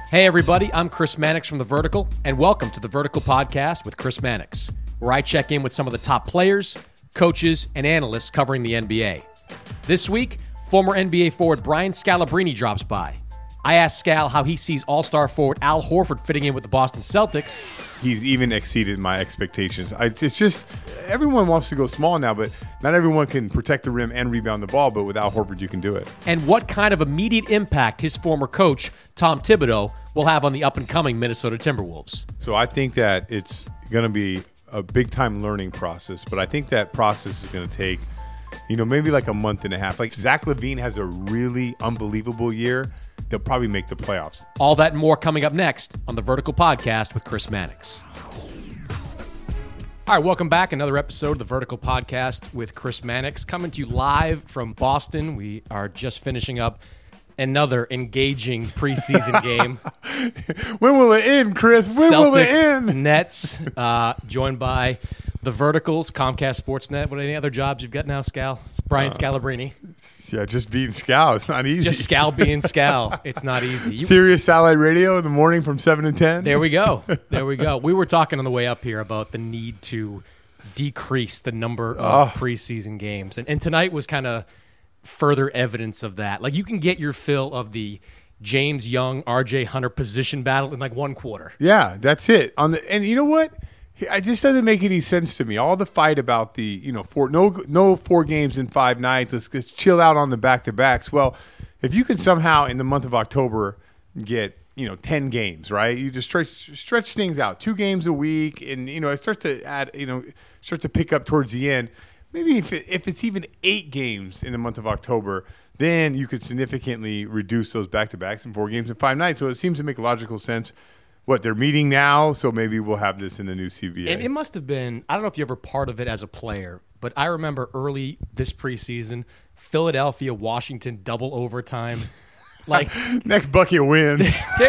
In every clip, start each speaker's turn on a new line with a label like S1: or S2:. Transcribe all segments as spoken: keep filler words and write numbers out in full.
S1: Hey everybody, I'm Chris Mannix from The Vertical, and welcome to The Vertical Podcast with Chris Mannix, where I check in with some of the top players, coaches, and analysts covering the N B A. This week, former N B A forward Brian Scalabrine drops by. I asked Scal how he sees all-star forward Al Horford fitting in with the Boston Celtics.
S2: He's even exceeded my expectations. I, it's just, everyone wants to go small now, but not everyone can protect the rim and rebound the ball, but with Al Horford, you can do it.
S1: And what kind of immediate impact his former coach, Tom Thibodeau, will have on the up-and-coming Minnesota Timberwolves.
S2: So I think that it's going to be a big-time learning process, but I think that process is going to take, you know, maybe like a month and a half. Like Zach LaVine has a really unbelievable year. They'll probably make the playoffs.
S1: All that and more coming up next on The Vertical Podcast with Chris Mannix. All right, welcome back. Another episode of The Vertical Podcast with Chris Mannix, coming to you live from Boston. We are just finishing up another engaging preseason game.
S2: When will it end, Chris? When
S1: Celtics,
S2: will it end?
S1: Nets, uh, joined by The Verticals, Comcast Sportsnet. What any other jobs you've got now, Scal? It's Brian uh, Scalabrine.
S2: Yeah, just being Scal. It's not easy.
S1: Just Scal being Scal. It's not easy. You,
S2: Sirius Satellite Radio in the morning from seven to ten.
S1: There we go. There we go. We were talking on the way up here about the need to decrease the number of oh. preseason games. And, and tonight was kind of further evidence of that. Like, you can get your fill of the James Young, R J Hunter position battle in like one quarter.
S2: Yeah, that's it. On the And you know what? It just doesn't make any sense to me. All the fight about the, you know, four no no four games in five nights. Let's, let's chill out on the back-to-backs. Well, if you can somehow in the month of October get, you know, ten games, right? You just stretch, stretch things out. Two games a week, and, you know, it starts to add, you know, start to pick up towards the end. Maybe if, it, if it's even eight games in the month of October, then you could significantly reduce those back-to-backs in four games in five nights. So it seems to make logical sense. What, they're meeting now, so maybe we'll have this in the new C B A.
S1: It, it must have been, I don't know if you were part of it as a player, but I remember early this preseason, Philadelphia, Washington, double overtime. Like
S2: next bucket wins.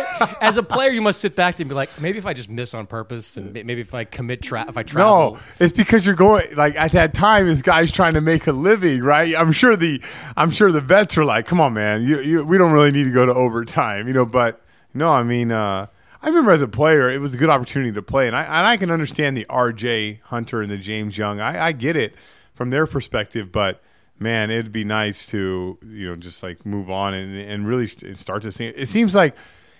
S1: As a player, you must sit back and be like, maybe if I just miss on purpose, and maybe if I commit, tra- if I travel.
S2: No, it's because you're going, like at that time, this guy's trying to make a living, right? I'm sure the, I'm sure the vets are like, come on, man, you, you, we don't really need to go to overtime, you know. But no, I mean, uh, I remember as a player, it was a good opportunity to play, and I and I can understand the R J Hunter and the James Young. I, I get it from their perspective, but man, it'd be nice to, you know, just like move on and and really start to see. It seems like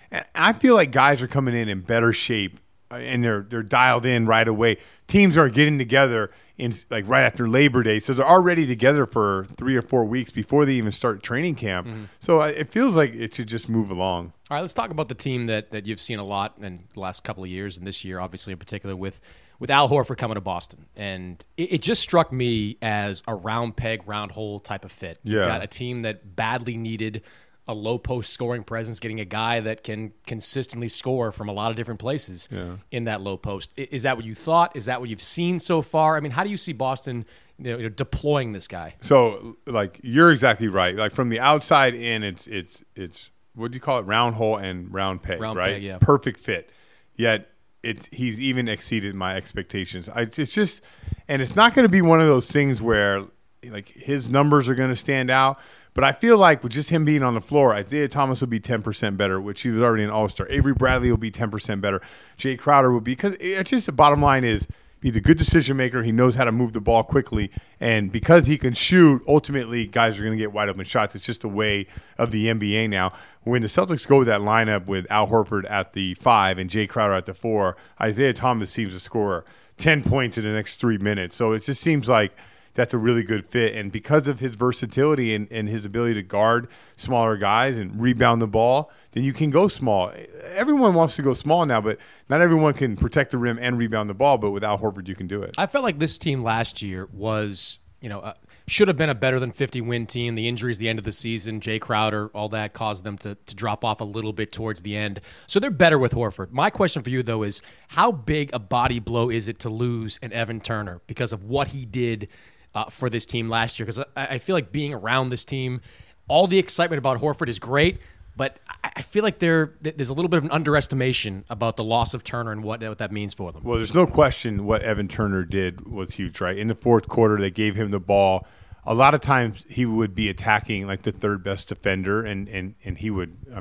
S2: I feel like guys are coming in in better shape, and they're they're dialed in right away. Teams are getting together in like right after Labor Day, so they're already together for three or four weeks before they even start training camp. Mm-hmm. So it feals like it should just move along.
S1: All right, let's talk about the team that, that you've seen a lot in the last couple of years, and this year, obviously, in particular, with, with Al Horford coming to Boston. And it, it just struck me as a round peg, round hole type of fit.
S2: Yeah.
S1: You've got a team that badly needed a low-post scoring presence, getting a guy that can consistently score from a lot of different places yeah. in that low post. Is that what you thought? Is that what you've seen so far? I mean, how do you see Boston you know, deploying this guy?
S2: So, like, you're exactly right. Like, from the outside in, it's it's it's – what do you call it? Round hole and round peg,
S1: round
S2: right?
S1: Peg, yeah.
S2: Perfect fit. Yet it he's even exceeded my expectations. I, it's just, and it's not going to be one of those things where like his numbers are going to stand out. But I feel like with just him being on the floor, Isaiah Thomas will be ten percent better, which he was already an all-star. Avery Bradley will be ten percent better. Jay Crowder will be, because it's just the bottom line is, he's a good decision maker. He knows how to move the ball quickly. And because he can shoot, ultimately guys are going to get wide open shots. It's just a way of the N B A now. When the Celtics go with that lineup with Al Horford at the five and Jay Crowder at the four, Isaiah Thomas seems to score ten points in the next three minutes. So it just seems like that's a really good fit. And because of his versatility and, and his ability to guard smaller guys and rebound the ball, then you can go small. Everyone wants to go small now, but not everyone can protect the rim and rebound the ball. But with Al Horford, you can do it.
S1: I felt like this team last year was, you know, uh, should have been a better than fifty win team. The injuries, the end of the season, Jay Crowder, all that caused them to, to drop off a little bit towards the end. So they're better with Horford. My question for you, though, is how big a body blow is it to lose an Evan Turner because of what he did uh, for this team last year? Because I, I feel like being around this team, all the excitement about Horford is great, but I feel like there there's a little bit of an underestimation about the loss of Turner and what, what that means for them.
S2: Well, there's no question what Evan Turner did was huge, right? In the fourth quarter, they gave him the ball. A lot of times he would be attacking like the third best defender, and, and, and he would, I mean,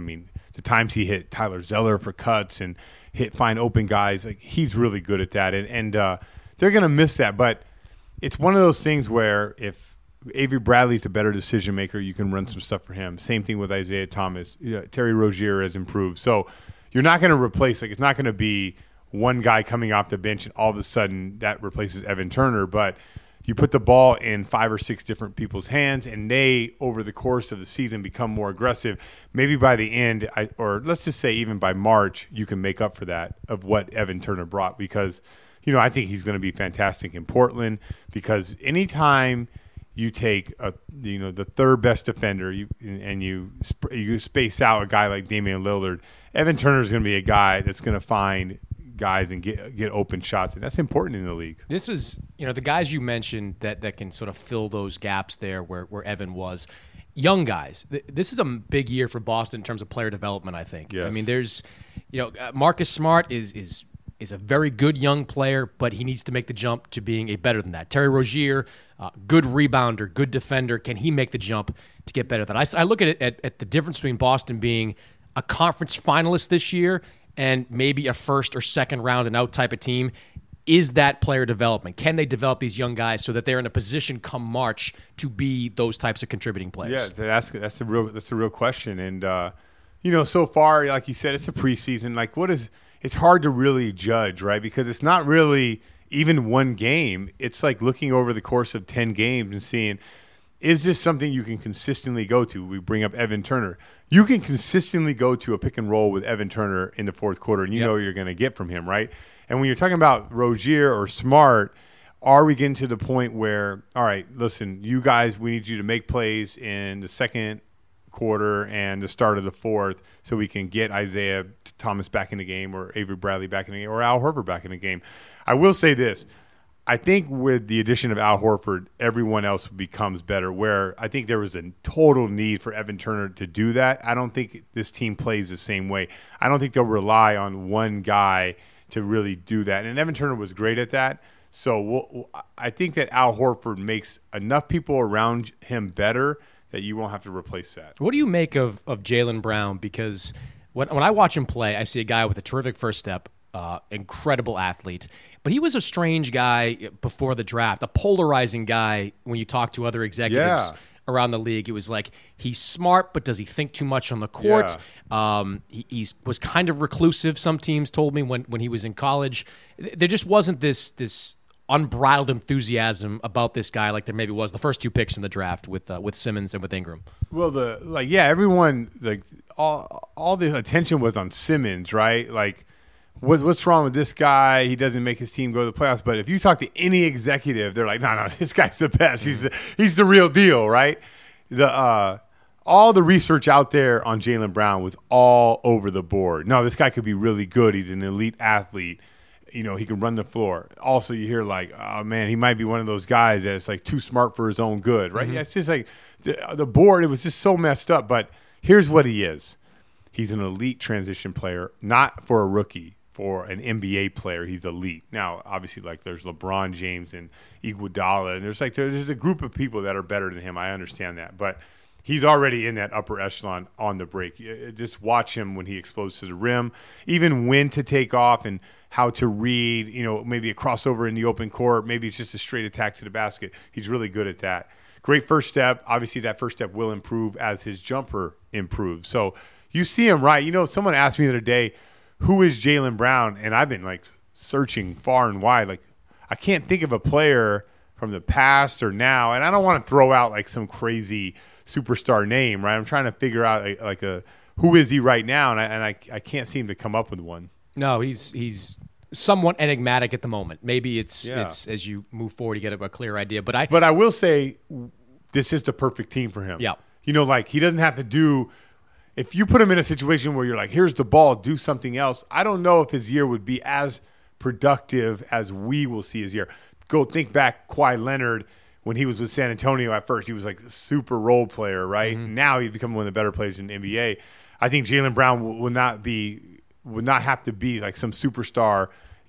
S2: the times he hit Tyler Zeller for cuts and hit find open guys, like he's really good at that. And, and uh, they're going to miss that. But it's one of those things where if Avery Bradley's a better decision maker, you can run some stuff for him. Same thing with Isaiah Thomas. Yeah, Terry Rozier has improved. So you're not going to replace, like it's not going to be one guy coming off the bench and all of a sudden that replaces Evan Turner. But you put the ball in five or six different people's hands, and they, over the course of the season, become more aggressive. Maybe by the end, I, or let's just say even by March, you can make up for that of what Evan Turner brought because, you know, I think he's going to be fantastic in Portland because anytime you take a, you know, the third best defender you, and you you space out a guy like Damian Lillard, Evan Turner is going to be a guy that's going to find guys and get get open shots, and that's important in the league.
S1: This is, you know, the guys you mentioned that that can sort of fill those gaps there where, where Evan was. Young guys. This is a big year for Boston in terms of player development, I think.
S2: Yes.
S1: I mean, there's, you know, Marcus Smart is is is a very good young player, but he needs to make the jump to being a better than that. Terry Rozier, uh, good rebounder, good defender. Can he make the jump to get better than that? I, I look at it at, at the difference between Boston being a conference finalist this year and maybe a first or second round and out type of team. Is that player development? Can they develop these young guys so that they're in a position come March to be those types of contributing players?
S2: Yeah, that's that's a real that's a real question. And uh, you know, so far, like you said, it's a preseason. Like, what is? It's hard to really judge, right? Because it's not really even one game. It's like looking over the course of ten games and seeing, is this something you can consistently go to? We bring up Evan Turner. You can consistently go to a pick and roll with Evan Turner in the fourth quarter, and you yep. know what you're going to get from him, right? And when you're talking about Rozier or Smart, are we getting to the point where, all right, listen, you guys, we need you to make plays in the second quarter and the start of the fourth so we can get Isaiah Thomas back in the game or Avery Bradley back in the game or Al Horford back in the game. I will say this. I think with the addition of Al Horford, everyone else becomes better, where I think there was a total need for Evan Turner to do that. I don't think this team plays the same way. I don't think they'll rely on one guy to really do that. And Evan Turner was great at that. So we'll, I think that Al Horford makes enough people around him better that you won't have to replace that.
S1: What do you make of, of Jaylen Brown? Because when, when I watch him play, I see a guy with a terrific first step, uh, incredible athlete. But he was a strange guy before the draft, a polarizing guy when you talk to other executives
S2: yeah.
S1: around the league. It was like, he's smart, but does he think too much on the court? Yeah. Um, he he's, was kind of reclusive, some teams told me, when, when he was in college. There just wasn't this this unbridled enthusiasm about this guy like there maybe was the first two picks in the draft with uh, with Simmons and with Ingram.
S2: Well, the like yeah, everyone like all all the attention was on Simmons, right? Like, what's what's wrong with this guy? He doesn't make his team go to the playoffs. But if you talk to any executive, they're like, no, no, this guy's the best. He's the, he's the real deal, right? The uh, all the research out there on Jaylen Brown was all over the board. No, this guy could be really good. He's an elite athlete. You know, he can run the floor. Also, you hear like, oh, man, he might be one of those guys that's like too smart for his own good, right? Mm-hmm. It's just like the, the board, it was just so messed up. But here's what he is. He's an elite transition player, not for a rookie, for an N B A player. He's elite. Now, obviously, like there's LeBron James and Iguodala, and there's like there's a group of people that are better than him. I understand that. But he's already in that upper echelon on the break. Just watch him when he explodes to the rim, even when to take off and how to read, you know, maybe a crossover in the open court. Maybe it's just a straight attack to the basket. He's really good at that. Great first step. Obviously, that first step will improve as his jumper improves. So you see him right. You know, someone asked me the other day, who is Jaylen Brown? And I've been, like, searching far and wide. Like, I can't think of a player from the past or now. And I don't want to throw out, like, some crazy superstar name, right? I'm trying to figure out, like, like a who is he right now, and I, and I, I can't seem to come up with one.
S1: No, he's he's somewhat enigmatic at the moment. Maybe it's
S2: yeah.
S1: it's as you move forward, you get a, a clear idea. But I
S2: but I will say this is the perfect team for him.
S1: Yeah,
S2: you know, like he doesn't have to do. If you put him in a situation where you're like, here's the ball, do something else. I don't know if his year would be as productive as we will see his year. Go think back, Kawhi Leonard when he was with San Antonio at first. He was like a super role player, right? Mm-hmm. Now he's become one of the better players in the N B A. I think Jaylen Brown will, will not be. would not have to be like some superstar,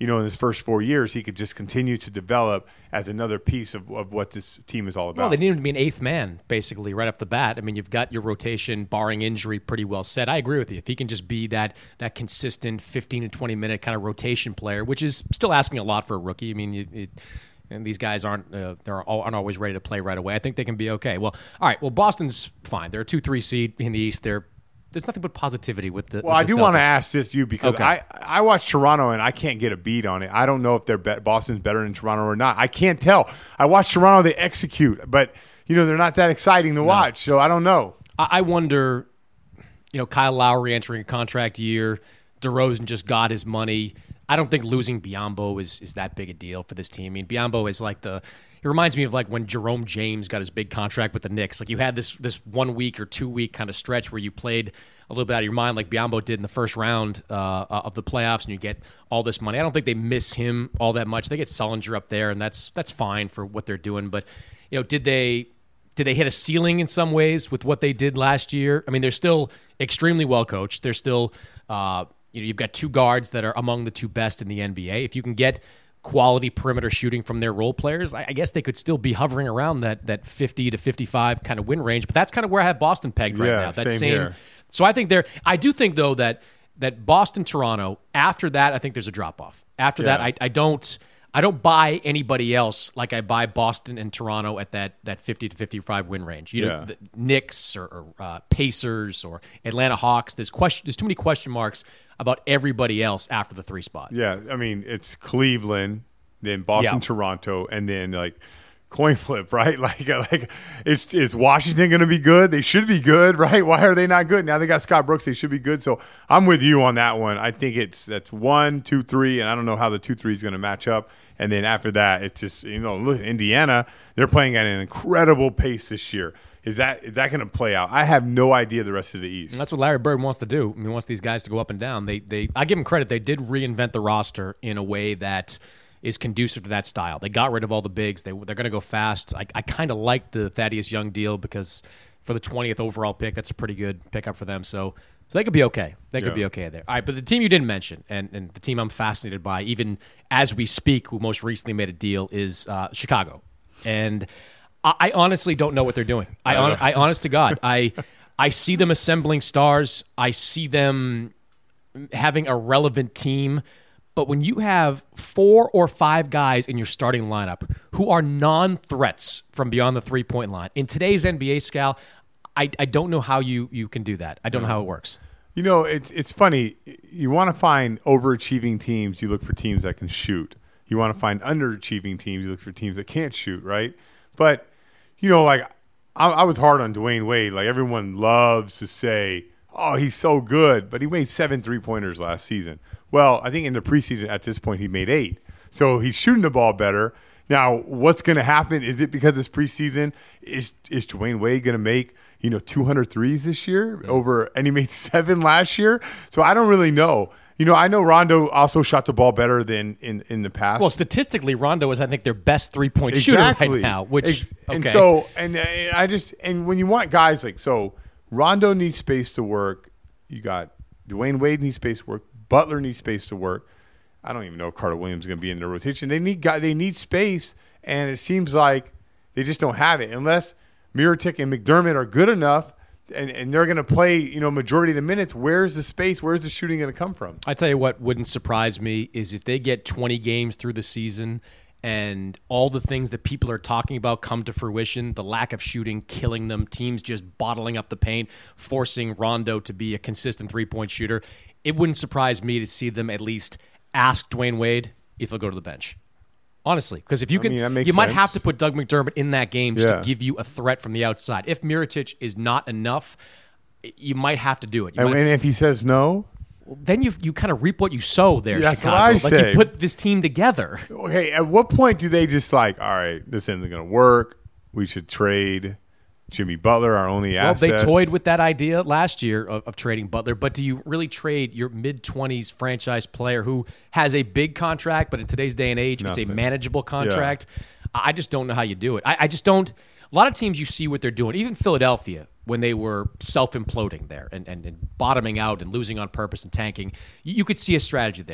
S2: you know, in his first four years, he could just continue to develop as another piece of, of what this team is all about.
S1: Well, they need him to be an eighth man, basically, right off the bat. I mean, you've got your rotation, barring injury, pretty well set. I agree with you. If he can just be that that consistent fifteen to twenty minute kind of rotation player, which is still asking a lot for a rookie. I mean, it, it, and these guys aren't uh, they're all, aren't always ready to play right away. I think they can be okay. Well, all right. Well, Boston's fine. They're a two three seed in the East. They're There's nothing but positivity with the.
S2: Well,
S1: with
S2: I
S1: the
S2: do want to
S1: Celtics.
S2: ask this you because
S1: Okay.
S2: I I watch Toronto and I can't get a beat on it. I don't know if they're be- Boston's better than Toronto or not. I can't tell. I watch Toronto; they execute, but you know they're not that exciting to watch. So I don't know.
S1: I I wonder, you know, Kyle Lowry entering a contract year. DeRozan just got his money. I don't think losing Biyombo is, is that big a deal for this team. I mean, Biyombo is like the – it reminds me of like when Jerome James got his big contract with the Knicks. Like you had this this one week or two week kind of stretch where you played a little bit out of your mind like Biyombo did in the first round uh, of the playoffs, and you get all this money. I don't think they miss him all that much. They get Sullinger up there, and that's that's fine for what they're doing. But, you know, did they – Did they hit a ceiling in some ways with what they did last year? I mean, they're still extremely well coached. They're still, uh, you know, you've got two guards that are among the two best in the N B A. If you can get quality perimeter shooting from their role players, I, I guess they could still be hovering around that that fifty to fifty-five kind of win range. But that's kind of where I have Boston pegged right
S2: Yeah,
S1: now. That
S2: same here.
S1: So I think they're. I do think though that that Boston, Toronto. After that, I think there's a drop off. After that,
S2: Yeah.
S1: I, I don't. I don't buy anybody else like I buy Boston and Toronto at that that fifty to fifty-five win range. You know,
S2: Yeah.
S1: the Knicks or, or uh, Pacers or Atlanta Hawks. There's question. There's too many question marks about everybody else after the three spot.
S2: Yeah, I mean it's Cleveland, then Boston,
S1: Yeah.
S2: Toronto, and then like coin flip, right? Like, like is is Washington going to be good? They should be good, right? Why are they not good? Now they got Scott Brooks. They should be good. So I'm with you on that one. I think it's that's one, two, three, and I don't know how the two, three is going to match up. And then after that, it's just you know, look, Indiana. They're playing at an incredible pace this year. Is that is that going to play out? I have no idea the rest of the East.
S1: And that's what Larry Bird wants to do. I mean, he wants these guys to go up and down. They, they, I give him credit. They did reinvent the roster in a way that is conducive to that style. They got rid of all the bigs. They, they're going to go fast. I, I kind of like the Thaddeus Young deal because for the twentieth overall pick, that's a pretty good pickup for them. So, so they could be okay. They could
S2: Yeah.
S1: be okay there. All right, but the team you didn't mention, and, and the team I'm fascinated by, even as we speak, who most recently made a deal, is uh, Chicago. And I, I honestly don't know what they're doing. I,
S2: I don't
S1: on,
S2: know.
S1: I honest to God, I I see them assembling stars. I see them having a relevant team. But when you have four or five guys in your starting lineup who are non-threats from beyond the three-point line, in today's N B A, Scal, I, I don't know how you, you can do that. I don't know how it works.
S2: You know, it's it's funny. You want to find overachieving teams, you look for teams that can shoot. You want to find underachieving teams, you look for teams that can't shoot, right? But, you know, like, I, I was hard on Dwayne Wade. Like, everyone loves to say, oh, he's so good, but he made seven three-pointers last season. Well, I think in the preseason at this point he made eight. So he's shooting the ball better. Now, what's going to happen? Is it because it's preseason? Is is Dwayne Wade going to make, you know, two hundred threes this year over, and he made seven last year? So I don't really know. You know, I know Rondo also shot the ball better than in, in the past.
S1: Well, statistically, Rondo is, I think, their best three-point shooter right now. Which
S2: Ex- and
S1: okay.
S2: so and uh, I just and when you want guys like so, Rondo needs space to work. You got Dwayne Wade needs space to work. Butler needs space to work. I don't even know if Carter Williams is going to be in the rotation. They need guy. They need space, and it seems like they just don't have it unless Mirotic and McDermott are good enough. And, and they're going to play, you know, majority of the minutes. Where's the space? Where's the shooting going to come from?
S1: I tell you what wouldn't surprise me is if they get twenty games through the season and all the things that people are talking about come to fruition, the lack of shooting killing them, teams just bottling up the paint, forcing Rondo to be a consistent three-point shooter. It wouldn't surprise me to see them at least ask Dwayne Wade if he'll go to the bench. Honestly, because if you
S2: I
S1: can,
S2: mean, that makes
S1: you might
S2: sense.
S1: have to put Doug McDermott in that game just
S2: Yeah.
S1: to give you a threat from the outside. If Mirotic is not enough, you might have to do it. You
S2: And,
S1: might-
S2: and if he says no,
S1: then you you kind of reap what you sow there,
S2: That's
S1: Chicago.
S2: what I
S1: like
S2: say.
S1: you put this team together.
S2: okay, at what point do they just like, all right, this isn't going to work. We should trade Jimmy Butler, our only
S1: Well,
S2: asset.
S1: they toyed with that idea last year of, of trading Butler, but do you really trade your mid-twenties franchise player who has a big contract, but in today's day and age, it's
S2: Nothing.
S1: a manageable contract? I just don't know how you do it. I, I just don't. A lot of teams, you see what they're doing. Even Philadelphia, when they were self-imploding there and, and, and bottoming out and losing on purpose and tanking, you, you could see a strategy there.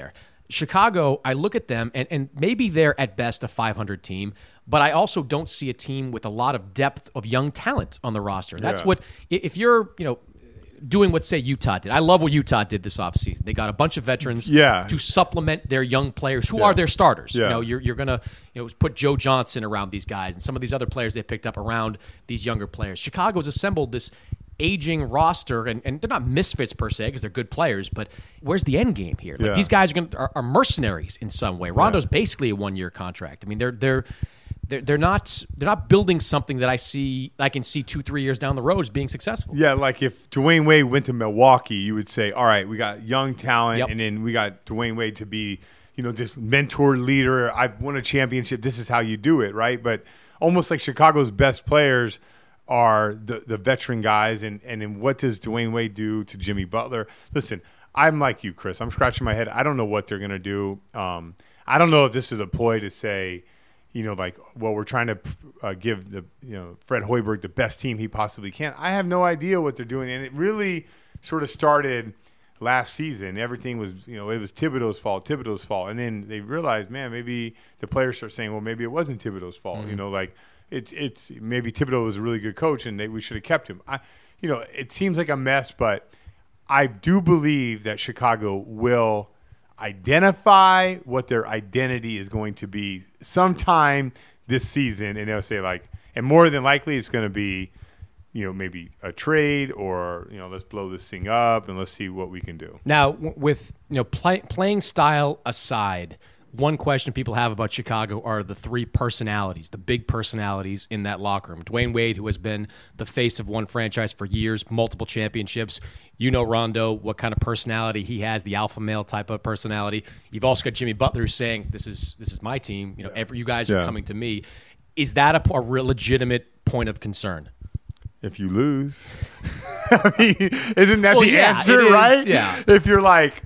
S1: Chicago, I look at them, and, and maybe they're at best a five hundred team, but I also don't see a team with a lot of depth of young talent on the roster. That's
S2: Yeah.
S1: what, if you're, you know, doing what, say, Utah did. I love what Utah did this offseason. They got a bunch of veterans
S2: Yeah.
S1: to supplement their young players who
S2: Yeah.
S1: are their starters.
S2: Yeah.
S1: You know, you're, you're going to you know, put Joe Johnson around these guys and some of these other players they picked up around these younger players. Chicago's assembled this aging roster, and, and they're not misfits per se because they're good players, but where's the end game here? Like,
S2: Yeah.
S1: these guys are, gonna, are, are mercenaries in some way. Rondo's basically a one-year contract. I mean, they're they're they're they're not they're not building something that I see I can see two three years down the road as being successful.
S2: Yeah, like if Dwayne Wade went to Milwaukee, you would say, all right, we got young talent,
S1: Yep.
S2: and then we got Dwayne Wade to be, you know, this mentor leader. I've won a championship. This is how you do it, right? But almost like Chicago's best players are the, the veteran guys, and, and then what does Dwayne Wade do to Jimmy Butler? Listen, I'm like you, Chris. I'm scratching my head. I don't know what they're going to do. Um, I don't know if this is a ploy to say, you know, like, well, we're trying to uh, give the, you know, Fred Hoiberg the best team he possibly can. I have no idea what they're doing, and it really sort of started last season. Everything was, you know, it was Thibodeau's fault, Thibodeau's fault, and then they realized, man, maybe the players start saying, well, maybe it wasn't Thibodeau's fault.
S1: Mm-hmm.
S2: You know, like it's it's maybe Thibodeau was a really good coach, and they, we should have kept him. I, you know, it seems like a mess, but I do believe that Chicago will identify what their identity is going to be sometime this season, and they'll say like, and more than likely it's going to be, you know, maybe a trade, or, you know, let's blow this thing up and let's see what we can do.
S1: Now, w- with you know play, playing style aside, one question people have about Chicago are the three personalities, the big personalities in that locker room. Dwayne Wade, who has been the face of one franchise for years, multiple championships. You know Rondo, what kind of personality he has, the alpha male type of personality. You've also got Jimmy Butler who's saying, this is this is my team. You know, every, you guys are
S2: Yeah.
S1: coming to me. Is that a, a real legitimate point of concern?
S2: If you lose, I mean, isn't that
S1: Well,
S2: the
S1: yeah,
S2: answer,
S1: it is,
S2: right?
S1: yeah.
S2: If you're like,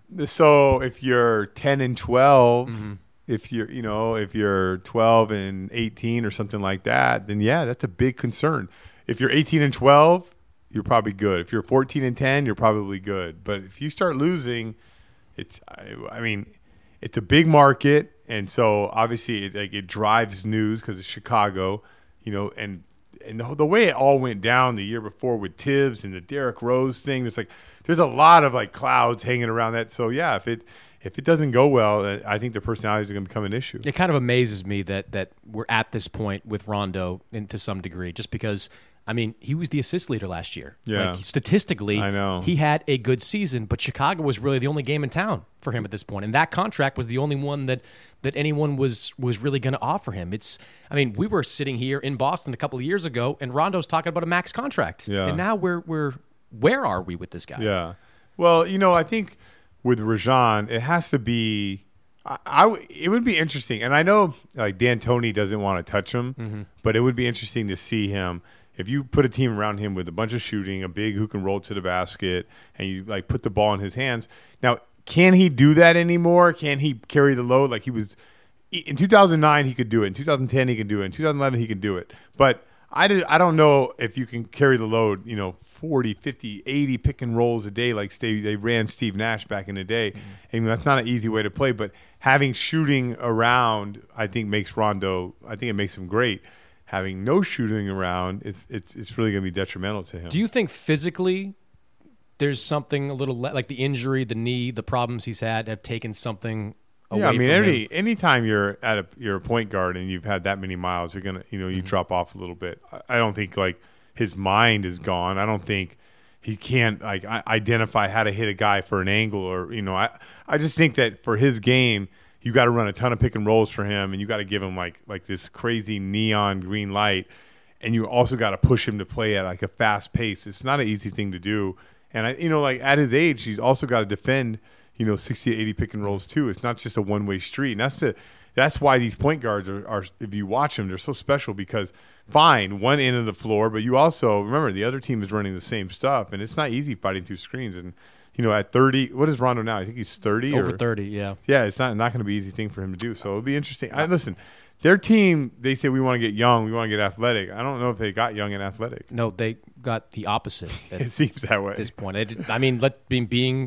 S2: so if you're ten and twelve,
S1: Mm-hmm.
S2: if you're, you know, if you're twelve and eighteen or something like that, then yeah, that's a big concern. If you're eighteen and twelve, you're probably good. If you're fourteen and ten, you're probably good. But if you start losing, it's, I, I mean, it's a big market, and so obviously it, like, it drives news because it's Chicago, you know, and and the, the way it all went down the year before with Tibbs and the Derrick Rose thing, there's like there's a lot of like clouds hanging around that. So yeah, if it if it doesn't go well, uh, I think the personalities are going to become an issue.
S1: It kind of amazes me that that we're at this point with Rondo, and to some degree, just because, I mean, he was the assist leader last year.
S2: Yeah.
S1: Like, statistically,
S2: I know.
S1: he had a good season, but Chicago was really the only game in town for him at this point, and that contract was the only one that that anyone was was really going to offer him. It's, I mean, we were sitting here in Boston a couple of years ago, and Rondo's talking about a max contract,
S2: Yeah.
S1: and now we're we're where are we with this guy?
S2: Yeah. Well, you know, I think with Rajon, it has to be. I, I it would be interesting, and I know like D'Antoni doesn't want to touch him,
S1: Mm-hmm.
S2: but it would be interesting to see him. If you put a team around him with a bunch of shooting, a big who can roll to the basket, and you like put the ball in his hands. Now, can he do that anymore? Can he carry the load like he was in two thousand nine? He could do it. In two thousand ten, he could do it. In two thousand eleven, he could do it. But I, did, I don't know if you can carry the load, you know, forty, fifty, eighty pick and rolls a day like they, they ran Steve Nash back in the day. Mm-hmm. I mean, that's not an easy way to play, but having shooting around, I think, makes Rondo, I think it makes him great. Having no shooting around, it's it's it's really going to be detrimental to him.
S1: Do you think physically there's something a little le- like the injury, the knee, the problems he's had have taken something away
S2: Yeah, I mean,
S1: from
S2: any
S1: him?
S2: anytime you're at a you're a point guard and you've had that many miles, you're gonna you know you
S1: Mm-hmm.
S2: drop off a little bit. I, I don't think like his mind is gone. I don't think he can't like I, identify how to hit a guy for an angle, or you know I I just think that for his game, you got to run a ton of pick and rolls for him, and you got to give him like like this crazy neon green light, and you also got to push him to play at like a fast pace. It's not an easy thing to do, and I you know like at his age, he's also got to defend you know sixty to eighty pick and rolls too. It's not just a one way street, and that's the that's why these point guards are, are if you watch them, they're so special because fine one end of the floor, but you also remember the other team is running the same stuff, and it's not easy fighting through screens and. You know, at thirty, what is Rondo now? I think he's thirty.
S1: Over
S2: or,
S1: thirty, yeah.
S2: Yeah, it's not not going to be an easy thing for him to do. So it'll be interesting. I, listen, their team, they say we want to get young, we want to get athletic. I don't know if they got young and athletic.
S1: No, they got the opposite at
S2: It seems that way.
S1: this point. It, I mean, let being being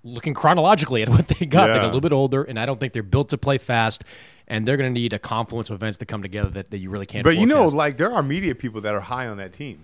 S1: looking chronologically at what they got.
S2: Yeah.
S1: They got a little bit older, and I don't think they're built to play fast. And they're going to need a confluence of events to come together that, that you really can't.
S2: But
S1: forecast.
S2: you know, like there are media people that are high on that team.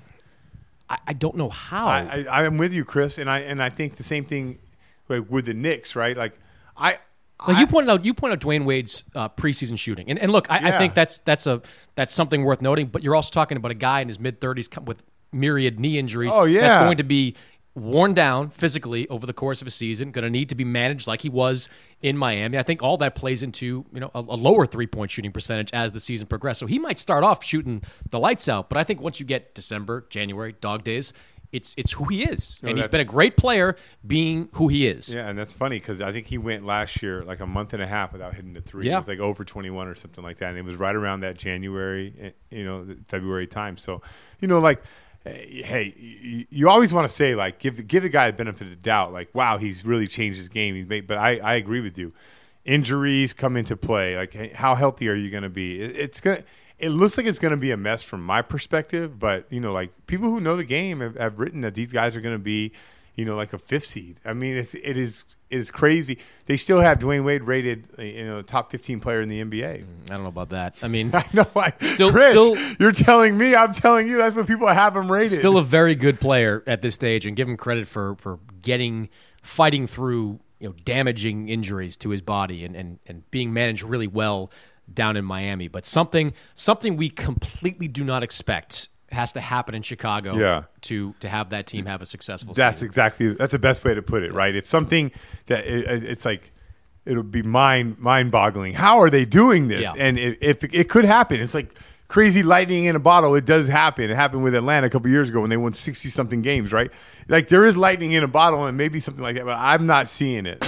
S1: I, I don't know how.
S2: I, I, I'm with you, Chris, and I and I think the same thing like, with the Knicks, right? Like I.
S1: Like
S2: I,
S1: you pointed out, you pointed out Dwayne Wade's uh, preseason shooting, and, and look, I,
S2: Yeah.
S1: I think that's that's a that's something worth noting. But you're also talking about a guy in his mid thirties with myriad knee injuries.
S2: Oh, yeah.
S1: That's going to be worn down physically over the course of a season. Going to need to be managed like he was in Miami. I think all that plays into you know a, a lower three point shooting percentage as the season progresses. So he might start off shooting the lights out, but I think once you get December, January, dog days. It's it's who he is,
S2: No,
S1: and he's
S2: that's-
S1: been a great player being who he is.
S2: Yeah, and that's funny because I think he went last year like a month and a half without hitting the three.
S1: Yeah.
S2: It was like over twenty-one or something like that, and it was right around that January, eh, you know, February time. So, you know, like, hey, you, you always want to say like give the, give the guy the benefit of the doubt, like, wow, he's really changed his game. He's made, but I, I agree with you. Injuries come into play. Like, hey, how healthy are you going to be? It, it's gonna. It looks like it's going to be a mess from my perspective, but you know, like people who know the game have, have written that these guys are going to be, you know, like a fifth seed. I mean, it's it is it is crazy. They still have Dwayne Wade rated, you know, top fifteen player in the N B A.
S1: I don't know about that. I mean,
S2: I know, like,
S1: Still-
S2: Chris,
S1: still-
S2: you're telling me, I'm telling you, that's what people have him rated.
S1: still a very good player at this stage, and give him credit for for getting fighting through you know damaging injuries to his body and and, and being managed really well down in Miami. But something something we completely do not expect has to happen in Chicago
S2: Yeah.
S1: to to have that team have a successful
S2: That's
S1: season.
S2: exactly that's the best way to put it, right? It's something that it, it's like it'll be mind mind boggling. How are they doing this?
S1: Yeah.
S2: And it, if it, it could happen, it's like crazy lightning in a bottle. It does happen. It happened with Atlanta a couple years ago when they won sixty something games, right? Like there is lightning in a bottle, and maybe something like that, but I'm not seeing it.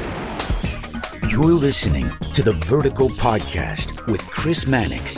S3: You're listening to the Vertical Podcast with Chris Mannix.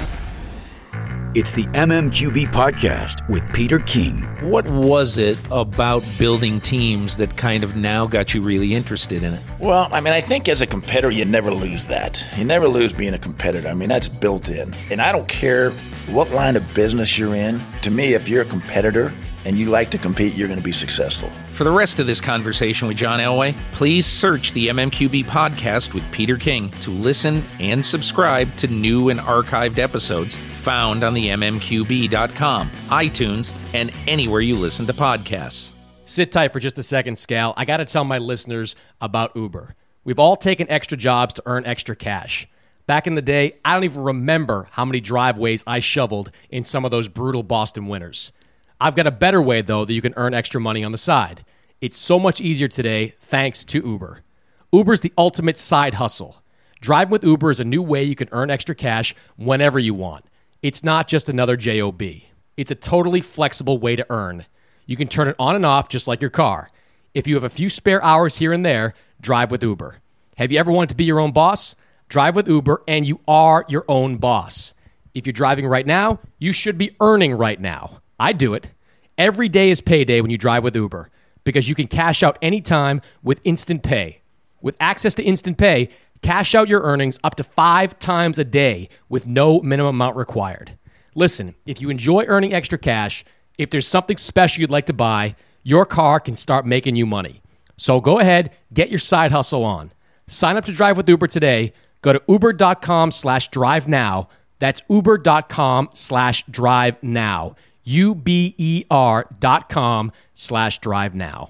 S3: It's the M M Q B Podcast with Peter King.
S4: What was it about building teams that kind of now got you really interested in it?
S5: Well, I mean, I think as a competitor, you never lose that. You never lose being a competitor. I mean, that's built in. And I don't care what line of business you're in. To me, if you're a competitor and you like to compete, you're going to be successful.
S4: For the rest of this conversation with John Elway, please search the M M Q B Podcast with Peter King to listen and subscribe to new and archived episodes found on the M M Q B dot com, iTunes, and anywhere you listen to podcasts.
S1: Sit tight for just a second, Scal. I got to tell my listeners about Uber. We've all taken extra jobs to earn extra cash. Back in the day, I don't even remember how many driveways I shoveled in some of those brutal Boston winters. I've got a better way, though, that you can earn extra money on the side. It's so much easier today thanks to Uber. Uber's the ultimate side hustle. Driving with Uber is a new way you can earn extra cash whenever you want. It's not just another job. It's a totally flexible way to earn. You can turn it on and off just like your car. If you have a few spare hours here and there, drive with Uber. Have you ever wanted to be your own boss? Drive with Uber and you are your own boss. If you're driving right now, you should be earning right now. I do it. Every day is payday when you drive with Uber because you can cash out anytime with Instant Pay. With access to Instant Pay, cash out your earnings up to five times a day with no minimum amount required. Listen, if you enjoy earning extra cash, if there's something special you'd like to buy, your car can start making you money. So go ahead, get your side hustle on. Sign up to drive with Uber today. Go to uber.com slash drive now. That's uber.com slash drive now. U-B-E-R dot com slash drive now.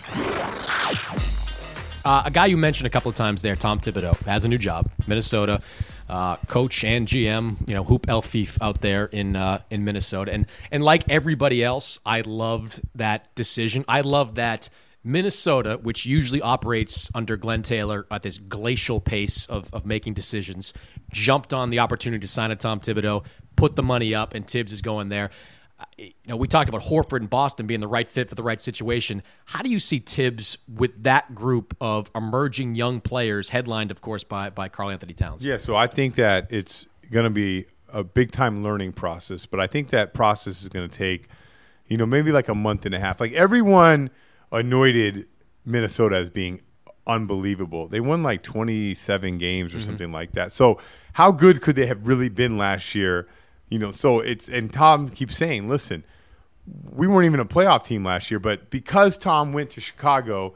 S1: Uh, a guy you mentioned a couple of times there, Tom Thibodeau, has a new job, Minnesota, uh, coach and G M, you know, Hoop El Fif out there in uh, in Minnesota. And and like everybody else, I loved that decision. I love that Minnesota, which usually operates under Glenn Taylor at this glacial pace of, of making decisions, jumped on the opportunity to sign a Tom Thibodeau, put the money up, and Tibbs is going there. You know, we talked about Horford and Boston being the right fit for the right situation. How do you see Tibbs with that group of emerging young players, headlined, of course, by by Karl Anthony Towns?
S2: Yeah, so I think that it's going to be a big-time learning process, but I think that process is going to take, you know, maybe like a month and a half. Like everyone anointed Minnesota as being unbelievable. They won like twenty-seven games or mm-hmm. something like that. So how good could they have really been last year? You know, so it's, and Tom keeps saying, listen, we weren't even a playoff team last year, but because Tom went to Chicago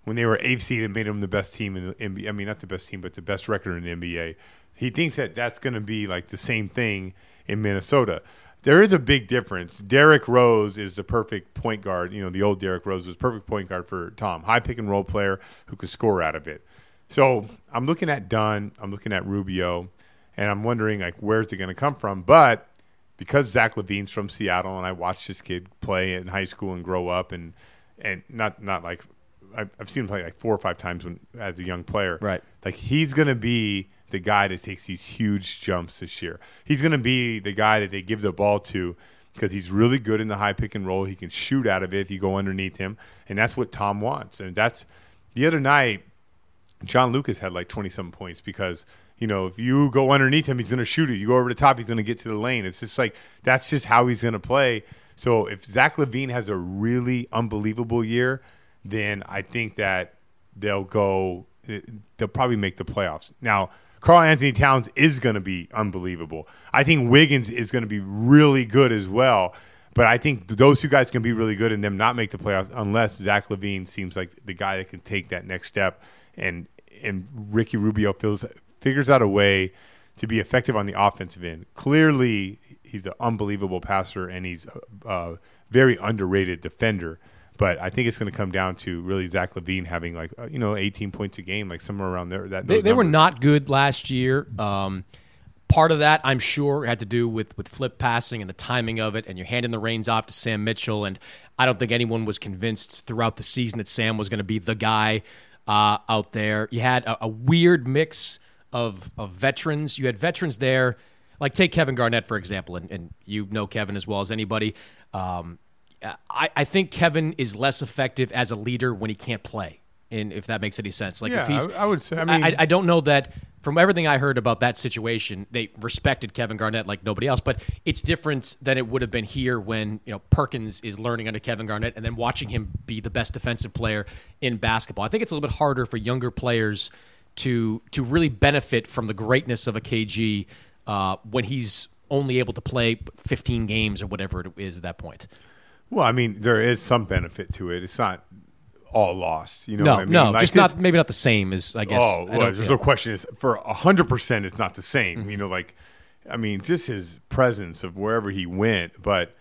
S2: when they were eighth seed and made them the best team in the N B A. I mean, not the best team, but the best record in the N B A. He thinks that that's going to be like the same thing in Minnesota. There is a big difference. Derrick Rose is the perfect point guard. You know, the old Derrick Rose was perfect point guard for Tom. High pick and roll player who could score out of it. So I'm looking at Dunn. I'm looking at Rubio. And I'm wondering, like, where's it going to come from? But because Zach LaVine's from Seattle and I watched this kid play in high school and grow up and and not, not like – I've seen him play like four or five times when as a young player.
S1: Right.
S2: Like, he's going to be the guy that takes these huge jumps this year. He's going to be the guy that they give the ball to because he's really good in the high pick and roll. He can shoot out of it if you go underneath him, and that's what Tom wants. And that's – the other night, John Lucas had like twenty-something points because – you know, if you go underneath him, he's going to shoot it. You go over the top, he's going to get to the lane. It's just like that's just how he's going to play. So if Zach LaVine has a really unbelievable year, then I think that they'll go – they'll probably make the playoffs. Now, Karl Anthony Towns is going to be unbelievable. I think Wiggins is going to be really good as well. But I think those two guys can be really good and them not make the playoffs unless Zach LaVine seems like the guy that can take that next step and and Ricky Rubio feels – figures out a way to be effective on the offensive end. Clearly, he's an unbelievable passer, and he's a, a very underrated defender. But I think it's going to come down to really Zach LaVine having, like, uh, you know, eighteen points a game, like somewhere around there. That
S1: They, they were not good last year. Um, part of that, I'm sure, had to do with, with flip passing and the timing of it, and you're handing the reins off to Sam Mitchell. And I don't think anyone was convinced throughout the season that Sam was going to be the guy uh, out there. You had a, a weird mix Of, of veterans. You had veterans there, like take Kevin Garnett, for example, and, and you know Kevin as well as anybody. Um, I, I think Kevin is less effective as a leader when he can't play, and if that makes any sense. Like
S2: yeah,
S1: if he's,
S2: I, I would say. I mean,
S1: I, I don't know that from everything I heard about that situation, they respected Kevin Garnett like nobody else, but it's different than it would have been here when, you know, Perkins is learning under Kevin Garnett and then watching him be the best defensive player in basketball. I think it's a little bit harder for younger players to to really benefit from the greatness of a K G uh, when he's only able to play fifteen games or whatever it is at that point.
S2: Well, I mean, there is some benefit to it. It's not all lost. You know
S1: no,
S2: what I mean?
S1: no,
S2: like
S1: just
S2: this,
S1: not maybe not the same as I guess.
S2: Oh,
S1: I
S2: well, there's
S1: yeah.
S2: no question. It's, for one hundred percent, it's not the same.
S1: Mm-hmm.
S2: You know, like, I mean, just his presence of wherever he went. But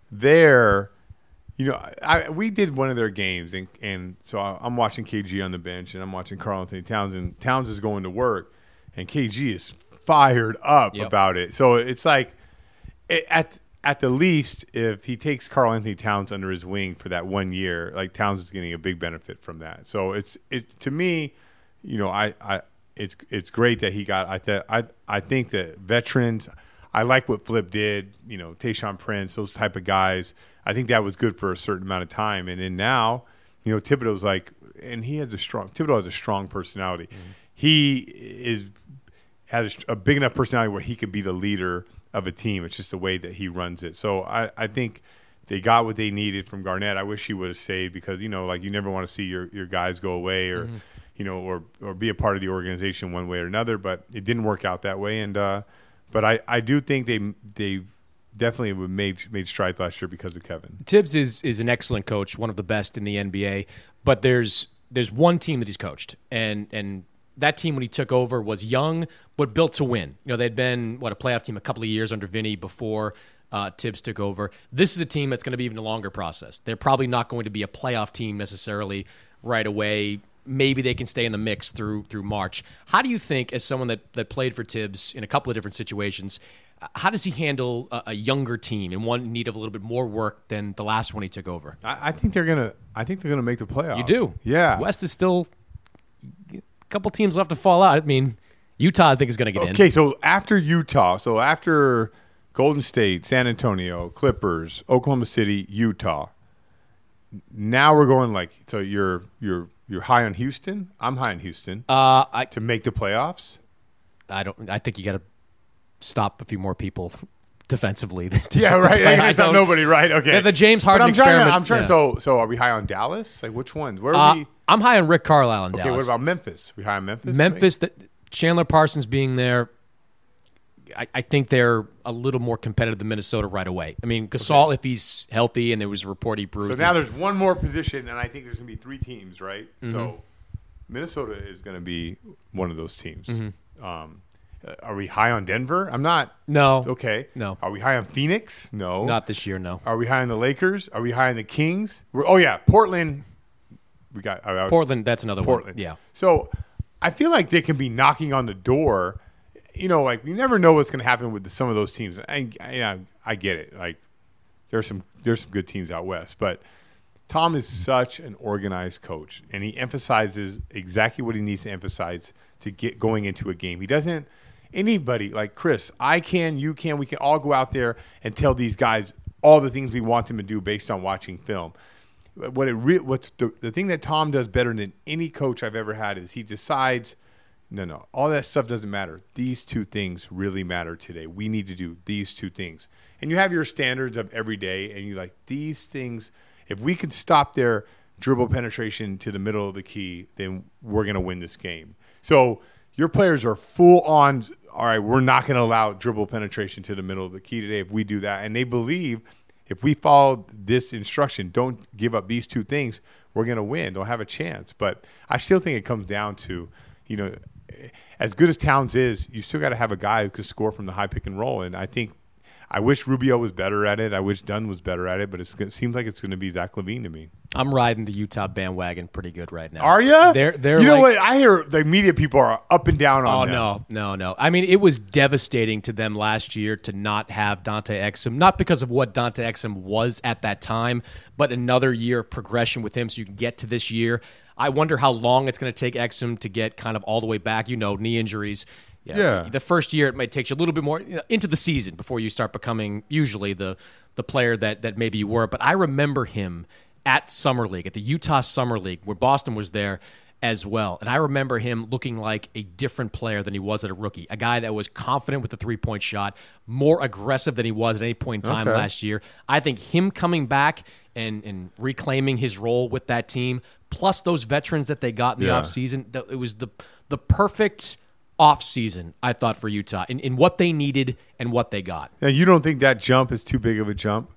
S2: there, you know, I, we did one of their games, and, and so I'm watching K G on the bench, and I'm watching Karl Anthony Towns, and Towns is going to work, and K G is fired up
S1: Yep.
S2: about it. So it's like, it, at at the least, if he takes Karl Anthony Towns under his wing for that one year, like Towns is getting a big benefit from that. So it's it to me, you know, I, I it's it's great that he got. I th- I I think that veterans. I like what Flip did. You know, Tayshaun Prince, those type of guys. I think that was good for a certain amount of time. And then now, you know, Thibodeau's like, and he has a strong. Thibodeau has a strong personality. Mm-hmm. He is has a big enough personality where he could be the leader of a team. It's just the way that he runs it. So I, I think they got what they needed from Garnett. I wish he would have stayed because, you know, like you never want to see your, your guys go away or, mm-hmm. you know, or or be a part of the organization one way or another. But it didn't work out that way. And uh, but I, I do think they they definitely made made strides last year because of Kevin.
S1: Tibbs is is an excellent coach, one of the best in the N B A. But there's there's one team that he's coached, and and that team when he took over was young but built to win. You know, they'd been what a playoff team a couple of years under Vinny before uh, Tibbs took over. This is a team that's going to be even a longer process. They're probably not going to be a playoff team necessarily right away. Maybe they can stay in the mix through through March. How do you think, as someone that, that played for Tibbs in a couple of different situations, how does he handle a, a younger team and one in need of a little bit more work than the last one he took over?
S2: I, I think they're gonna. I think they're gonna make the playoffs.
S1: You do,
S2: yeah.
S1: West is still a couple teams left to fall out. I mean, Utah I think is going to get
S2: okay,
S1: in.
S2: Okay, so after Utah, so after Golden State, San Antonio, Clippers, Oklahoma City, Utah. Now we're going like so. You're you're. You're high on Houston. I'm high on Houston.
S1: Uh, I
S2: to make the playoffs.
S1: I don't. I think you got to stop a few more people defensively. To
S2: yeah, right.
S1: Play.
S2: There's not nobody, right? Okay.
S1: Yeah, the James Harden
S2: but I'm
S1: experiment.
S2: Trying to, I'm trying.
S1: Yeah.
S2: So, so are we high on Dallas? Like which ones? Where
S1: uh,
S2: are we?
S1: I'm high on Rick Carlisle in
S2: okay,
S1: Dallas.
S2: what about Memphis? We high on Memphis.
S1: Memphis. That Chandler Parsons being there. I, I think they're a little more competitive than Minnesota right away. I mean, Gasol, okay. if he's healthy, and there was a report he bruised.
S2: So now there's one more position, and I think there's going to be three teams, right? Mm-hmm. So Minnesota is going to be one of those teams. Mm-hmm. Um, are we high on Denver? I'm not.
S1: No.
S2: Okay.
S1: No.
S2: Are we high on Phoenix? No.
S1: Not this year, no.
S2: Are we high on the Lakers? Are we high on the Kings? We're, oh, yeah, Portland. We got uh,
S1: Portland, that's another
S2: Portland.
S1: one. Yeah.
S2: So I feel like they can be knocking on the door. You know, like, you never know what's going to happen with some of those teams. I, I, I get it. Like, there's some there's some good teams out west. But Tom is such an organized coach, and he emphasizes exactly what he needs to emphasize to get going into a game. He doesn't – anybody, like Chris, I can, you can, we can all go out there and tell these guys all the things we want them to do based on watching film. What it re- what's the, the thing that Tom does better than any coach I've ever had is he decides – No, no. All that stuff doesn't matter. These two things really matter today. We need to do these two things. And you have your standards of every day, and you're like, these things, if we can stop their dribble penetration to the middle of the key, then we're going to win this game. So your players are full on, all right, we're not going to allow dribble penetration to the middle of the key today if we do that. And they believe if we follow this instruction, don't give up these two things, we're going to win. They'll have a chance. But I still think it comes down to, you know, as good as Towns is, you still got to have a guy who can score from the high pick and roll. And I think I wish Rubio was better at it. I wish Dunn was better at it. But it's, it seems like it's going to be Zach LaVine to me.
S1: I'm riding the Utah bandwagon pretty good right now.
S2: Are you?
S1: They're, they're
S2: you
S1: like,
S2: know what? I hear the media people are up and down on
S1: Oh,
S2: them.
S1: no, no, no. I mean, it was devastating to them last year to not have Dante Exum, not because of what Dante Exum was at that time, but another year of progression with him so you can get to this year. I wonder how long it's going to take Exum to get kind of all the way back. You know, knee injuries. You know,
S2: yeah.
S1: The first year, it might take you a little bit more, you know, into the season before you start becoming usually the the player that that maybe you were. But I remember him at Summer League, at the Utah Summer League, where Boston was there as well. And I remember him looking like a different player than he was at a rookie, a guy that was confident with the three-point shot, more aggressive than he was at any point in time
S2: okay.
S1: last year. I think him coming back and, and reclaiming his role with that team, plus those veterans that they got in the
S2: yeah.
S1: offseason, it was the the perfect offseason, I thought, for Utah, in, in what they needed and what they got.
S2: Now, you don't think that jump is too big of a jump?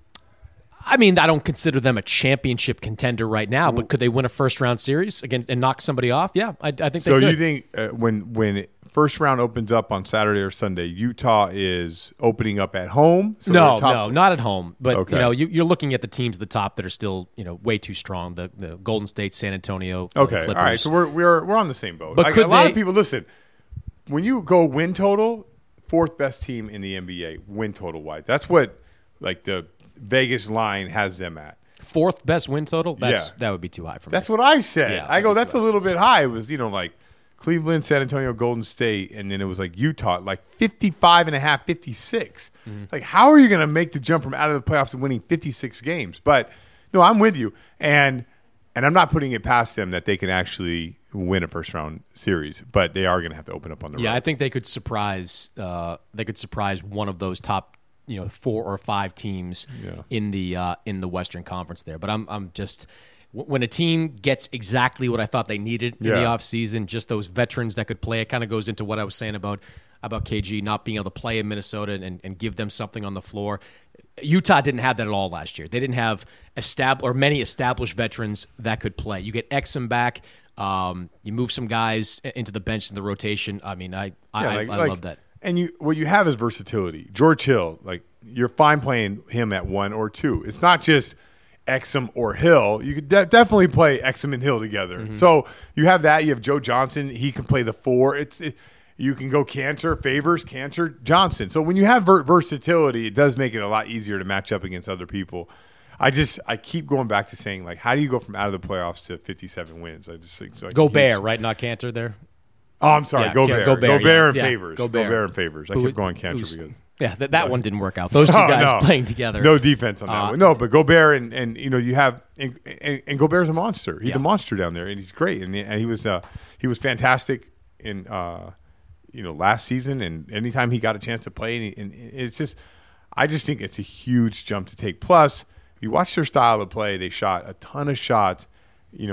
S1: I mean, I don't consider them a championship contender right now, but could they win a first-round series again and knock somebody off? Yeah, I, I think
S2: so
S1: they could.
S2: You think uh, when when it, first round opens up on Saturday or Sunday, Utah is opening up at home? So
S1: no,
S2: top
S1: no,
S2: three?
S1: not at home. But
S2: Okay.
S1: you know, you, you're looking at the teams at the top that are still, you know, way too strong. The, the Golden State, San Antonio,
S2: Okay,
S1: Clippers.
S2: all right. So we're we're we're on the same boat.
S1: But
S2: Like,
S1: could
S2: a lot
S1: they-
S2: of people listen. When you go win total, fourth best team in the N B A win total wise. That's what like the Vegas line has them at.
S1: Fourth best win total? That's
S2: Yeah.
S1: That would be too high for me.
S2: That's what I said.
S1: Yeah,
S2: I go,
S1: that's
S2: that's a little bit high. It was, you know, like Cleveland, San Antonio, Golden State, and then it was like Utah, like fifty-five and a half, fifty-six. Mm-hmm. Like, how are you going to make the jump from out of the playoffs to winning fifty-six games? But, no, I'm with you. And and I'm not putting it past them that they can actually win a first-round series, but they are going to have to open up on the
S1: Yeah,
S2: road.
S1: I think they could surprise. Uh, they could surprise one of those top, you know, four or five teams
S2: Yeah.
S1: in the uh, in the Western Conference there. But I'm I'm just w- when a team gets exactly what I thought they needed in the
S2: Yeah.
S1: offseason, just those veterans that could play. It kind of goes into what I was saying about about K G not being able to play in Minnesota and, and give them something on the floor. Utah didn't have that at all last year. They didn't have estab- or many established veterans that could play. You get Exum back. Um, you move some guys into the bench in the rotation. I mean, I I,
S2: Yeah, like-
S1: I, I
S2: like-
S1: love that.
S2: And you, what you have is versatility. George Hill, like you're fine playing him at one or two. It's not just Exum or Hill. You could de- definitely play Exum and Hill together.
S1: Mm-hmm.
S2: So you have that. You have Joe Johnson. He can play the four. It's it, you can go Cantor, Favors, Cantor, Johnson. So when you have ver- versatility, it does make it a lot easier to match up against other people. I just I keep going back to saying, like, how do you go from out of the playoffs to fifty-seven wins? I just think so. Like,
S1: Gobert,
S2: huge-
S1: right? Not Cantor there.
S2: Oh, I'm sorry,
S1: Yeah,
S2: Gobert.
S1: yeah,
S2: Gobert,
S1: Gobert, yeah,
S2: and
S1: yeah,
S2: Favors.
S1: Gobert.
S2: Gobert and Favors. I
S1: Who
S2: kept
S1: was-
S2: going Cantor
S1: who's-
S2: because
S1: Yeah, that, that one didn't work out. Those two
S2: Oh,
S1: guys
S2: no.
S1: playing together.
S2: no defense on that
S1: Uh,
S2: one. No, but Gobert and, and you know you have and, and, and Gobert's a monster. He's
S1: Yeah.
S2: a monster down there, and he's great. And, he- and he was uh, he was fantastic in uh, you know last season. And anytime he got a chance to play, and, he, and it's just I just think it's a huge jump to take. Plus, if you watch their style of play, they shot a ton of shots. You know.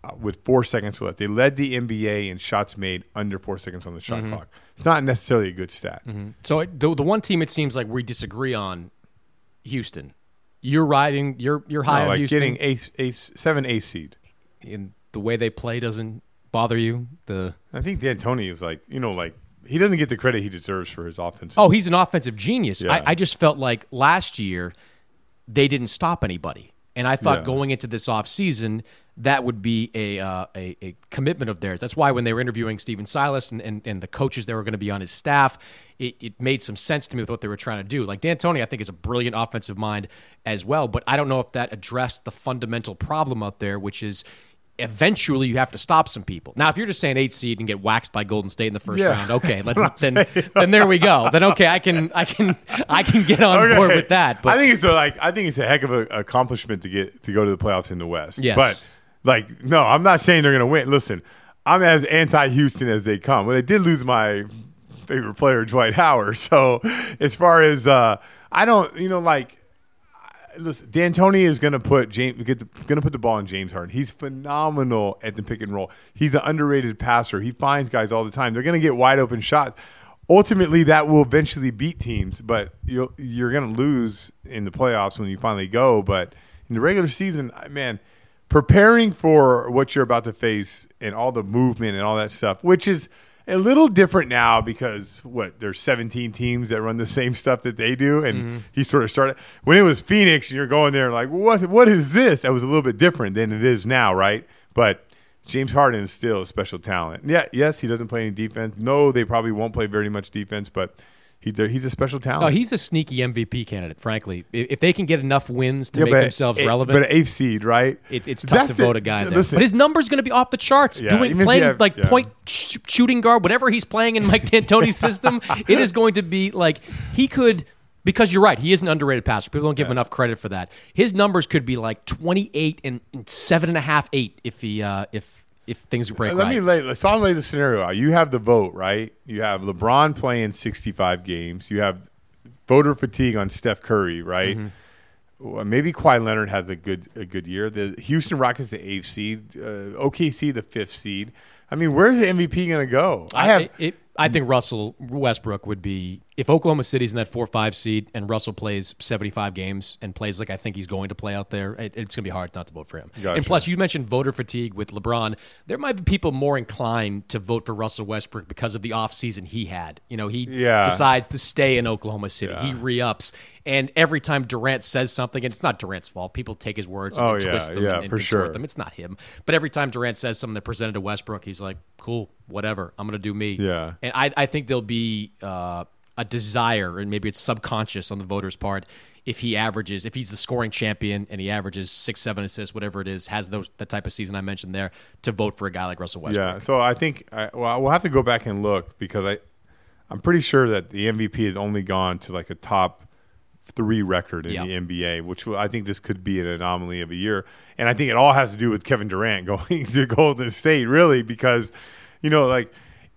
S2: uh, with four seconds left. They led the N B A in shots made under four seconds on the shot
S1: mm-hmm.
S2: clock. It's not necessarily a good stat.
S1: Mm-hmm. So the the one team it seems like we disagree on, Houston. You're riding. You're you're high
S2: no,
S1: on
S2: like
S1: Houston.
S2: Getting ace, ace, seven ace seed.
S1: And the way they play doesn't bother you. The
S2: I think D'Antoni is like you know like he doesn't get the credit he deserves for his offense.
S1: Oh, he's an offensive genius.
S2: Yeah.
S1: I, I just felt like last year they didn't stop anybody, and I thought
S2: Yeah.
S1: going into this offseason, that would be a, uh, a a commitment of theirs. That's why when they were interviewing Steven Silas and, and, and the coaches that were going to be on his staff, it, it made some sense to me with what they were trying to do. Like D'Antoni, I think, is a brilliant offensive mind as well, but I don't know if that addressed the fundamental problem out there, which is eventually you have to stop some people. Now, if you're just saying eight seed and get waxed by Golden State in the first
S2: Yeah.
S1: round, okay, let, then then there we go. Then okay, I can I can I can get on
S2: Okay.
S1: board with that. But
S2: I think it's a, like I think it's a heck of an accomplishment to get to go to the playoffs in the West.
S1: Yes.
S2: But like no, I'm not saying they're going to win. Listen, I'm as anti-Houston as they come. Well, they did lose my favorite player, Dwight Howard. So as far as uh, I don't, you know, like listen, D'Antoni is going to put James get going to put the ball in James Harden. He's phenomenal at the pick and roll. He's an underrated passer. He finds guys all the time. They're going to get wide open shots. Ultimately, that will eventually beat teams, but you'll, you're going to lose in the playoffs when you finally go. But in the regular season, man, preparing for what you're about to face and all the movement and all that stuff, which is a little different now because what there's seventeen teams that run the same stuff that they do, and mm-hmm. he sort of started when it was Phoenix, and you're going there like, what? What is this? That was a little bit different than it is now, right? But James Harden is still a special talent. Yeah, yes, he doesn't play any defense. No, they probably won't play very much defense, but he he's a special talent.
S1: No, he's a sneaky M V P candidate, frankly. If they can get enough wins to
S2: yeah,
S1: make
S2: but
S1: themselves
S2: a,
S1: relevant.
S2: But an eighth seed, right?
S1: It, it's tough
S2: That's
S1: to vote
S2: the,
S1: a guy there.
S2: listen,
S1: but his number's going to be off the charts.
S2: Yeah,
S1: Doing
S2: even if
S1: Playing
S2: you have-
S1: like
S2: yeah.
S1: point sh- shooting guard, whatever he's playing in Mike D'Antoni's system, it is going to be like he could – because you're right, he is an underrated passer. People don't give
S2: Yeah.
S1: him enough credit for that. His numbers could be like twenty-eight and seven and a half, eight if he uh, if if things break
S2: Let
S1: right.
S2: me lay. Let's all lay the scenario out. You have the vote, right? You have LeBron playing sixty-five games. You have voter fatigue on Steph Curry, right? Mm-hmm. Well, maybe Kawhi Leonard has a good a good year. The Houston Rockets, the eighth seed. Uh, O K C, the fifth seed. I mean, where's the M V P going to go? I have.
S1: It, it, I think Russell Westbrook would be if Oklahoma City's in that four five seed and Russell plays seventy-five games and plays like I think he's going to play out there, it, it's going to be hard not to vote for him.
S2: Gotcha.
S1: And plus, you mentioned voter fatigue with LeBron. There might be people more inclined to vote for Russell Westbrook because of the offseason he had. You know, he
S2: Yeah.
S1: decides to stay in Oklahoma City.
S2: Yeah.
S1: He re-ups. And every time Durant says something, and it's not Durant's fault. People take his words and
S2: Oh,
S1: they
S2: yeah,
S1: twist them
S2: yeah,
S1: and, and
S2: for
S1: contort
S2: sure.
S1: them. It's not him. But every time Durant says something that presented to Westbrook, he's like, cool, whatever. I'm going to do me.
S2: Yeah.
S1: And I, I think there'll be uh, a desire, and maybe it's subconscious on the voters' part, if he averages, if he's the scoring champion and he averages six, seven assists, whatever it is, has those that type of season I mentioned there, to vote for a guy like Russell Westbrook.
S2: Yeah. So I think I, well, we'll have to go back and look because I, I'm pretty sure that the M V P has only gone to like a top three record in
S1: Yeah.
S2: the N B A, which will, I think this could be an anomaly of a year. And I think it all has to do with Kevin Durant going to Golden State, really, because, you know, like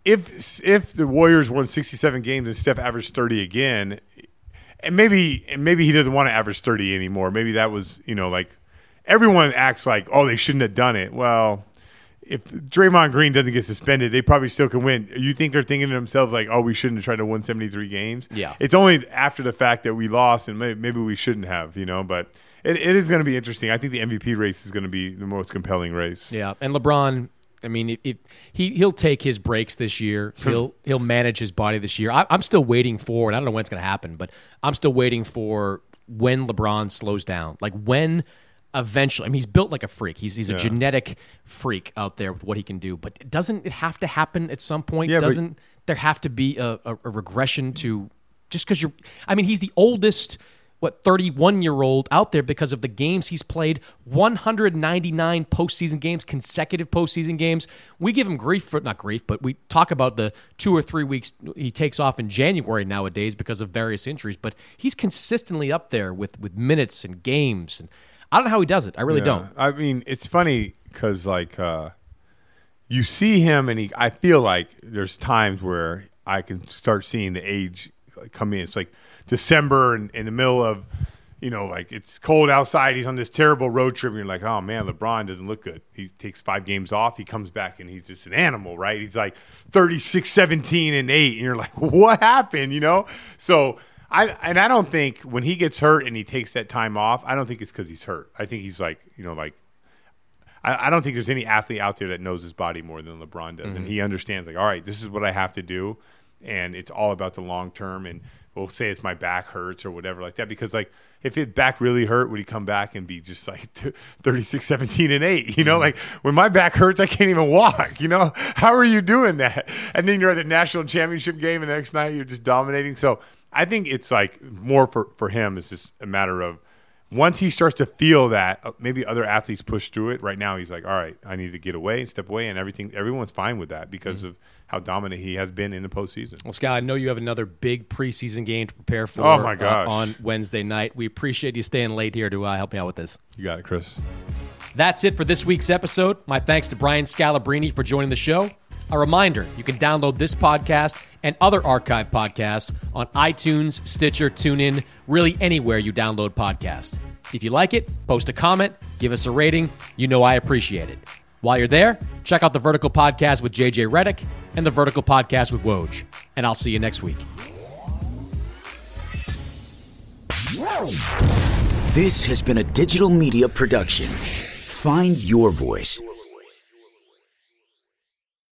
S2: if if the Warriors won sixty-seven games and Steph averaged thirty again, and maybe and maybe he doesn't want to average thirty anymore. Maybe that was, you know, like everyone acts like, oh, they shouldn't have done it. Well, if Draymond Green doesn't get suspended, they probably still can win. You think they're thinking to themselves like, oh, we shouldn't have tried to win seventy-three games?
S1: Yeah.
S2: It's only after the fact that we lost and maybe, maybe we shouldn't have, you know, but it, it is going to be interesting. I think the M V P race is going to be the most compelling race.
S1: Yeah, and LeBron, I mean, it, it, he he'll take his breaks this year. He'll he'll manage his body this year. I, I'm still waiting for, and I don't know when it's going to happen, but I'm still waiting for when LeBron slows down. Like when eventually, I mean, he's built like a freak. He's he's a
S2: Yeah.
S1: genetic freak out there with what he can do. But doesn't it have to happen at some point?
S2: Yeah, but-
S1: doesn't there have to be a, a, a regression to just because you're? I mean, he's the oldest. What, thirty-one-year-old out there because of the games he's played, one hundred ninety-nine postseason games, consecutive postseason games. We give him grief for, not grief, but we talk about the two or three weeks he takes off in January nowadays because of various injuries, but he's consistently up there with, with minutes and games. And I don't know how he does it. I really
S2: Yeah.
S1: don't.
S2: I mean, it's funny because, like, uh, you see him and he, I feel like there's times where I can start seeing the age come in. It's like December and in the middle of, you know, like it's cold outside. He's on this terrible road trip. And you're like, oh, man, LeBron doesn't look good. He takes five games off. He comes back, and he's just an animal, right? He's like thirty-six, seventeen, and eight. And you're like, what happened, you know? So I and I don't think when he gets hurt and he takes that time off, I don't think it's because he's hurt. I think he's like, you know, like, I, I don't think there's any athlete out there that knows his body more than LeBron does. Mm-hmm. And he understands, like, all right, this is what I have to do. And it's all about the long term. And we'll say it's my back hurts or whatever like that. Because, like, if his back really hurt, would he come back and be just like thirty-six, seventeen, and eight? You know, mm-hmm. like when my back hurts, I can't even walk. You know, how are you doing that? And then you're at the national championship game, and the next night you're just dominating. So I think it's like more for, for him, it's just a matter of once he starts to feel that, uh, maybe other athletes push through it. Right now, he's like, all right, I need to get away and step away, and everything. Everyone's fine with that because mm-hmm. of how dominant he has been in the postseason.
S1: Well, Scott, I know you have another big preseason game to prepare for
S2: oh my gosh.
S1: Uh, on Wednesday night. We appreciate you staying late here to uh, help me out with this.
S2: You got it, Chris.
S1: That's it for this week's episode. My thanks to Brian Scalabrine for joining the show. A reminder, you can download this podcast and other archive podcasts on iTunes, Stitcher, TuneIn, really anywhere you download podcasts. If you like it, post a comment, give us a rating. You know I appreciate it. While you're there, check out the Vertical Podcast with J J Redick and the Vertical Podcast with Woj. And I'll see you next week.
S3: This has been a digital media production. Find your voice.